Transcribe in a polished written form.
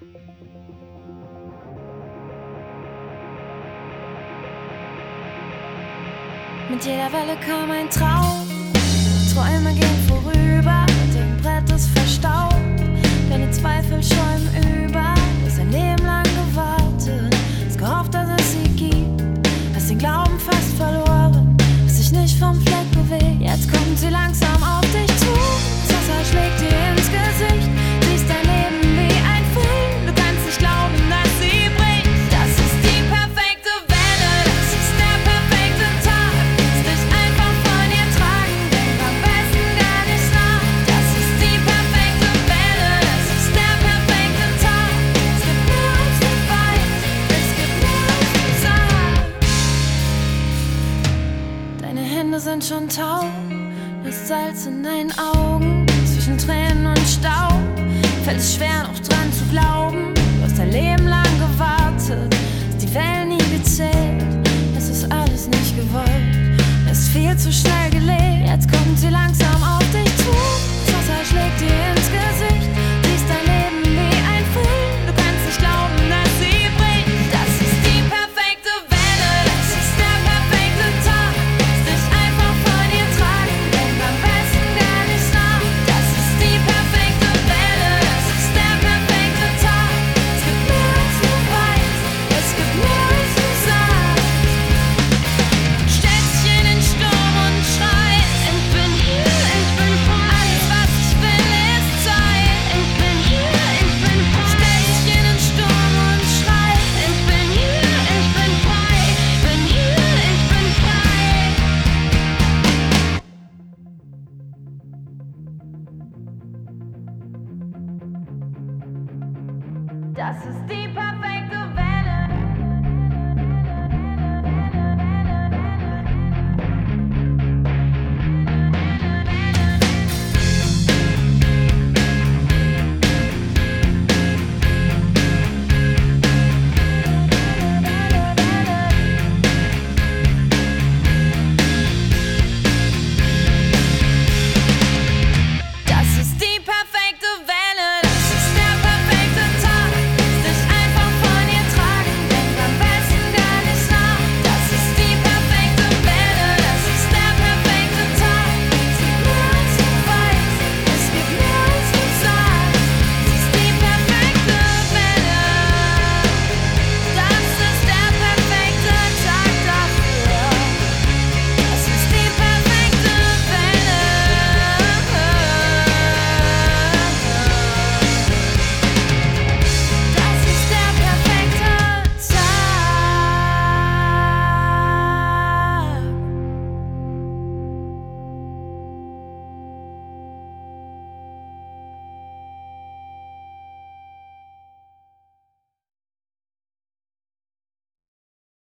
Mit jeder Welle kam ein Traum, Träume gehen vorüber, dein Brett ist verstaubt, deine Zweifel schäumen über, du hast ein Leben lang gewartet, hast gehofft, dass es sie gibt, hast den Glauben fast verloren, hast dich nicht vom Fleck bewegt, jetzt kommt sie langsam auf dich zu, das Wasser schlägt dir ins Gesicht, siehst dein Leben wie ein Film, du kannst nicht glauben, dass sie bricht, das ist die perfekte Welle, das ist der perfekte Tag, lass dich einfach von ihr tragen, denk am besten gar nicht nach, das ist die perfekte Welle, das ist der perfekte Tag, es gibt mehr als du weißt, es gibt mehr als du sagst. Deine Hände sind schon taub, das Salz in deinen Augen, zwischen Tränen und Staub, fällt es schwer noch dran zu glauben, du hast dein Leben lang gewartet, hast die Wellen nie gezählt, es ist alles nicht gewollt, es ist viel zu schnell gelebt, jetzt kommt sie langsam auf dich zu, das Wasser schlägt dir ins Gesicht, siehst dein Leben wie ein Film, du kannst nicht glauben, dass sie bricht, das ist die perfekte Welle, das ist der perfekte Tag, lass dich einfach von ihr tragen, denk am besten gar nicht nach, das ist die perfekte Welle, das ist der perfekte Tag, es gibt mehr als du weißt, es gibt mehr als du sagst. Stellst dich in den Sturm und schreist, ich bin hier, ich bin frei, alles was ich will ist Zeit, ich bin hier, ich bin frei. Stellst dich in den Sturm und schreist, ich bin hier, ich bin frei, ich bin hier, ich bin frei. Das ist die perfekte